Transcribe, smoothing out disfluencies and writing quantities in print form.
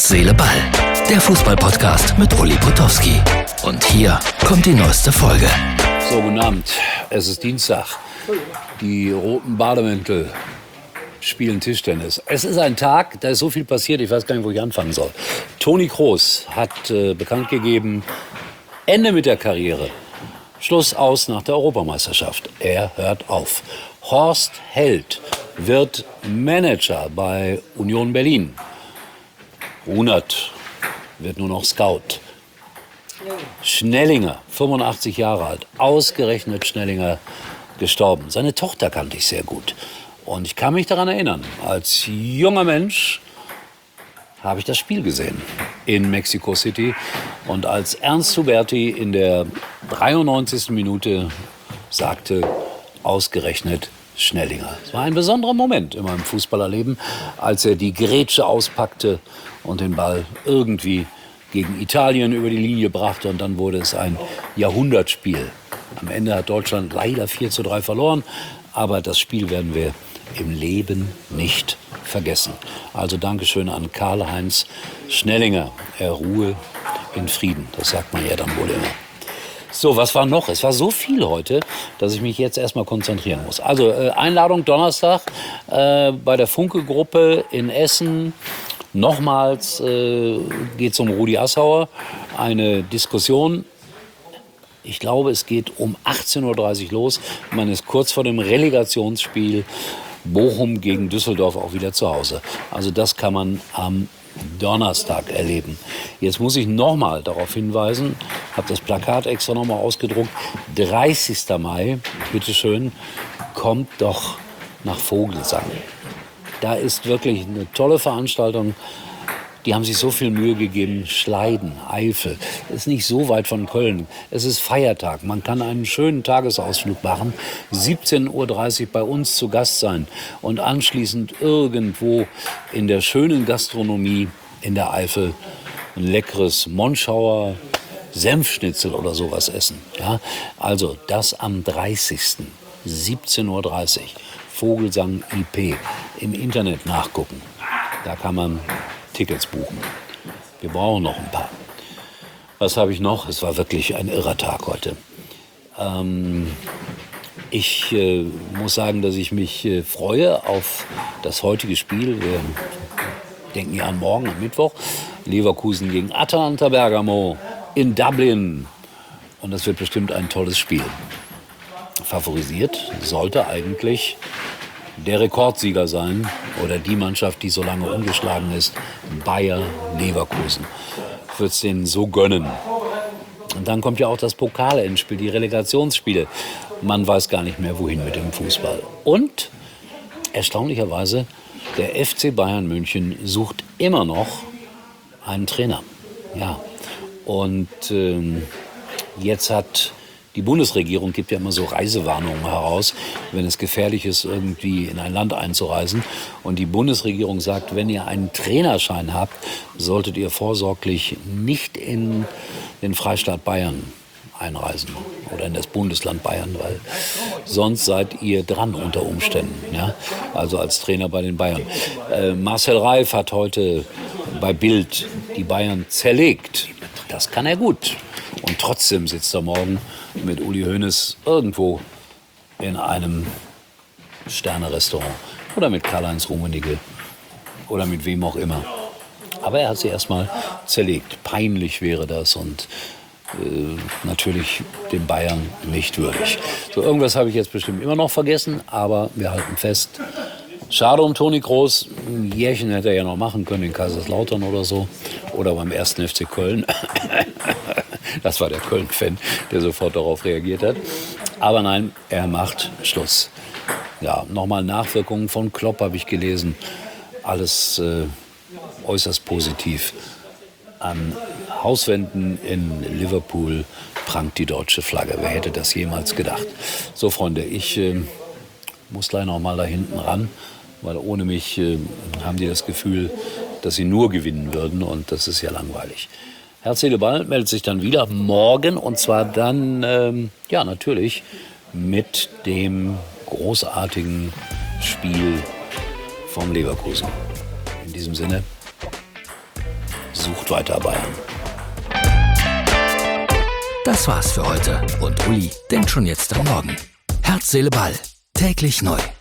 Herz, Seele, Ball. Der Fußball-Podcast mit Uli Potowski. Und hier kommt die neueste Folge. So, guten Abend. Es ist Dienstag. Die roten Bademäntel spielen Tischtennis. Es ist ein Tag, da ist so viel passiert, ich weiß gar nicht, wo ich anfangen soll. Toni Kroos hat bekannt gegeben, Ende mit der Karriere. Schluss aus nach der Europameisterschaft. Er hört auf. Horst Held wird Manager bei Union Berlin. Runert wird nur noch Scout. Schnellinger, 85 Jahre alt, ausgerechnet Schnellinger gestorben. Seine Tochter kannte ich sehr gut. Und ich kann mich daran erinnern, als junger Mensch habe ich das Spiel gesehen in Mexico City. Und als Ernst Huberti in der 93. Minute sagte, ausgerechnet Schnellinger. Es war ein besonderer Moment in meinem Fußballerleben, als er die Grätsche auspackte und den Ball irgendwie gegen Italien über die Linie brachte. Und dann wurde es ein Jahrhundertspiel. Am Ende hat Deutschland leider 4:3 verloren. Aber das Spiel werden wir im Leben nicht vergessen. Also Dankeschön an Karl-Heinz Schnellinger. Er ruhe in Frieden. Das sagt man ja dann wohl immer. So, was war noch? Es war so viel heute, dass ich mich jetzt erstmal konzentrieren muss. Also Einladung Donnerstag bei der Funke-Gruppe in Essen. Nochmals geht es um Rudi Assauer. Eine Diskussion. Ich glaube, es geht um 18:30 Uhr los. Man ist kurz vor dem Relegationsspiel Bochum gegen Düsseldorf auch wieder zu Hause. Also das kann man am Donnerstag erleben. Jetzt muss ich nochmal darauf hinweisen, habe das Plakat extra nochmal ausgedruckt. 30. Mai, bitteschön, kommt doch nach Vogelsang. Da ist wirklich eine tolle Veranstaltung. Die haben sich so viel Mühe gegeben. Schleiden, Eifel, ist nicht so weit von Köln. Es ist Feiertag. Man kann einen schönen Tagesausflug machen. 17:30 Uhr bei uns zu Gast sein und anschließend irgendwo in der schönen Gastronomie in der Eifel ein leckeres Monschauer Senfschnitzel oder sowas essen. Ja? Also das am 30. 17:30 Uhr. Vogelsang IP. Im Internet nachgucken. Da kann man Tickets buchen. Wir brauchen noch ein paar. Was habe ich noch? Es war wirklich ein irrer Tag heute. Ich muss sagen, dass ich mich freue auf das heutige Spiel. Wir denken ja an morgen, am Mittwoch. Leverkusen gegen Atalanta Bergamo in Dublin. Und das wird bestimmt ein tolles Spiel. Favorisiert sollte eigentlich der Rekordsieger sein oder die Mannschaft, die so lange ungeschlagen ist, Bayer Leverkusen. Ich würde es denen so gönnen. Und dann kommt ja auch das Pokal-Endspiel, die Relegationsspiele. Man weiß gar nicht mehr, wohin mit dem Fußball. Und erstaunlicherweise, der FC Bayern München sucht immer noch einen Trainer. Ja. Und jetzt hat die Bundesregierung, gibt ja immer so Reisewarnungen heraus, wenn es gefährlich ist, irgendwie in ein Land einzureisen. Und die Bundesregierung sagt, wenn ihr einen Trainerschein habt, solltet ihr vorsorglich nicht in den Freistaat Bayern einreisen oder in das Bundesland Bayern, weil sonst seid ihr dran unter Umständen. Ja? Also als Trainer bei den Bayern. Marcel Reif hat heute bei Bild die Bayern zerlegt. Das kann er gut. Und trotzdem sitzt er morgen mit Uli Hoeneß irgendwo in einem Sterne-Restaurant oder mit Karl-Heinz Rummenigge oder mit wem auch immer. Aber er hat sie erstmal zerlegt. Peinlich wäre das und natürlich den Bayern nicht würdig. So, irgendwas habe ich jetzt bestimmt immer noch vergessen, aber wir halten fest. Schade um Toni Kroos. Ein Jährchen hätte er ja noch machen können in Kaiserslautern oder so. Oder beim 1. FC Köln. Das war der Köln-Fan, der sofort darauf reagiert hat. Aber nein, er macht Schluss. Ja, nochmal Nachwirkungen von Klopp habe ich gelesen. Alles äußerst positiv. An Hauswänden in Liverpool prangt die deutsche Flagge. Wer hätte das jemals gedacht? So, Freunde, ich muss gleich noch mal da hinten ran, weil ohne mich haben die das Gefühl, dass sie nur gewinnen würden und das ist ja langweilig. Herz, Seele, Ball meldet sich dann wieder morgen und zwar dann, ja natürlich, mit dem großartigen Spiel von Leverkusen. In diesem Sinne, sucht weiter Bayern. Das war's für heute und Uli denkt schon jetzt am Morgen. Herz, Seele, Ball. Täglich neu.